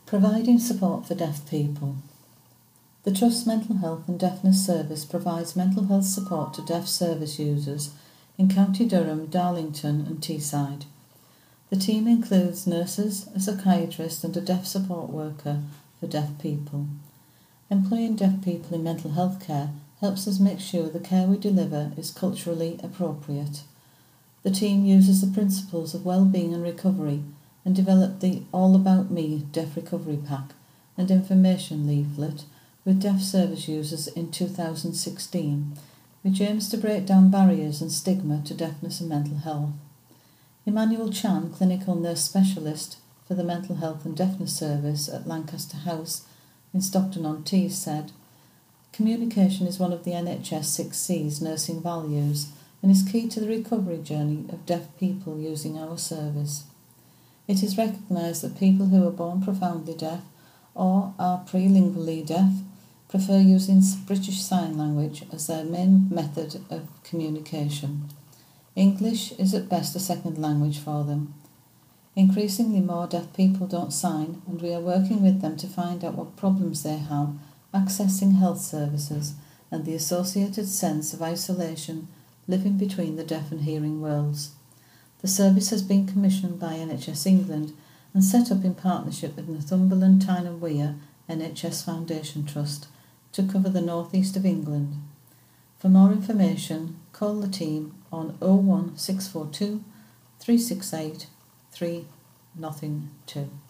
Providing support for deaf people. The Trust's Mental Health and Deafness Service provides mental health support to deaf service users in County Durham, Darlington and Teesside. The team includes nurses, a psychiatrist and a deaf support worker for deaf people. Employing deaf people in mental health care helps us make sure the care we deliver is culturally appropriate. The team uses the principles of well-being and recovery and developed the All About Me Deaf Recovery Pack and information leaflet with deaf service users in 2016, which aims to break down barriers and stigma to deafness and mental health. Emmanuel Chan, clinical nurse specialist for the Mental Health and Deafness Service at Lancaster House in Stockton-on-Tees, said, "Communication is one of the NHS 6C's nursing values and is key to the recovery journey of deaf people using our service. It is recognised that people who are born profoundly deaf or are prelingually deaf prefer using British Sign Language as their main method of communication. English is at best a second language for them. Increasingly more deaf people don't sign, and we are working with them to find out what problems they have accessing health services and the associated sense of isolation living between the deaf and hearing worlds. The service has been commissioned by NHS England and set up in partnership with Northumberland Tyne and Wear NHS Foundation Trust to cover the northeast of England. For more information, call the team on 01642 368 302.